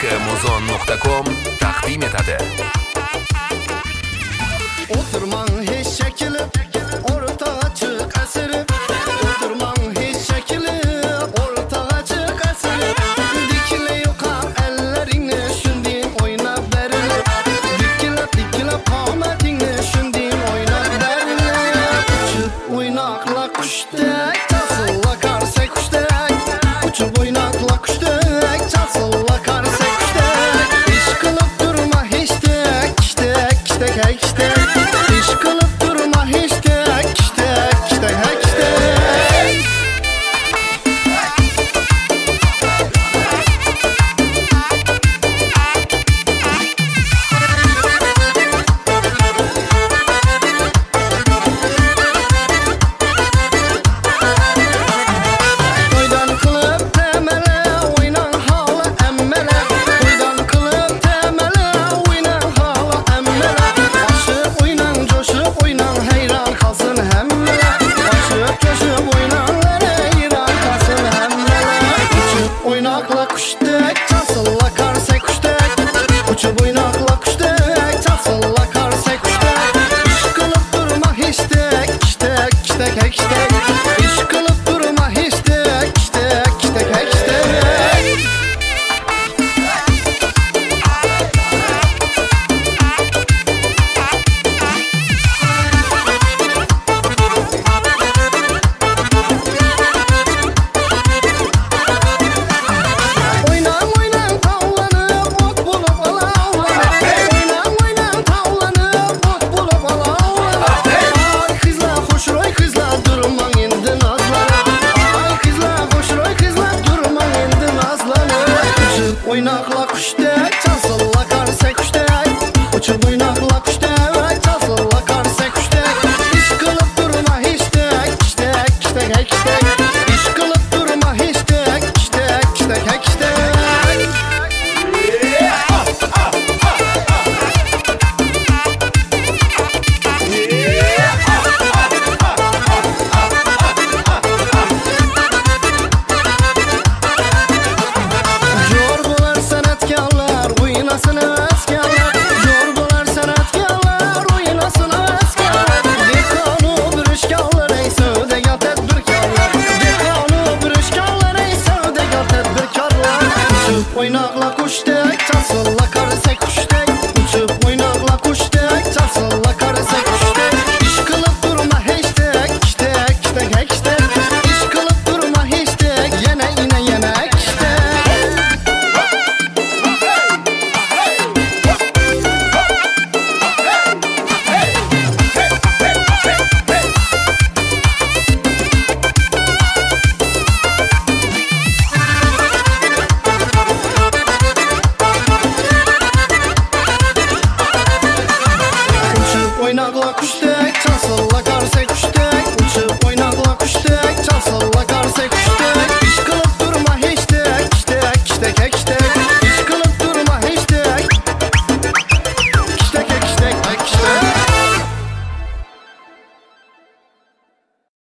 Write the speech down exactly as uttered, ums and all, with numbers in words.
muzon nuqta com taqdim etadi. Oturman hiç çekilip ortağa çık esirip, oturman hiç çekilip ortağa çık esirip, dikile yuka ellerini şundin oyna verilip, dikile dikile kametini şundin oyna verilip, uçup oynakla kuştek çalsılla karse kuştek, uçup oynakla kuştek çalsılla karse kuştek, iş kılıp durma hiç tek iştek iştek hey iştek. Kılıp durma hiç tek tek tek tek tek. Toydan kılıp temele oynan hala emmele, toydan kılıp temele oynan hala emmele, aşık oynan coşup oynan heyran kalsın hemmele, aşık coşup oynan heyran kalsın hemmele, uçup oynakla kuştek çalsılla karse kuştek, uçup oynakla kuştek çalsılla karse kuştek, iş kılıp durma hiç tek iştek iştek hey iştek, iş kılıp durma hiç tek iştek iştek hey iştek. Oynan oynan tavlanıp ot bulup alavlanıp, oynan oynan tavlanıp ot bulup alavlanıp, ay kızlar hoşroy kızlar durman endi nazlanıp, ay kızlar hoşroy kızlar durman endi nazlanıp, uçup oynakla kuştek çalsılla karse kuştek, uçup oynakla kuştek çalsılla karse kuştek, iş kılıp durma hiç tek iştek iştek hey iştek, iş kılıp durma hiç tek iştek iştek hey iştek. Jorbolar sanatkarlar oynasın askerler, jorbolar sanatkarlar oynasın askerler, dekanu bürüşkarlar ey sövdegar tedbirkarlar, dekanu bürüşkarlar ey sövdegar tedbirkarlar, uçup oynakla kuştek çalsılla karse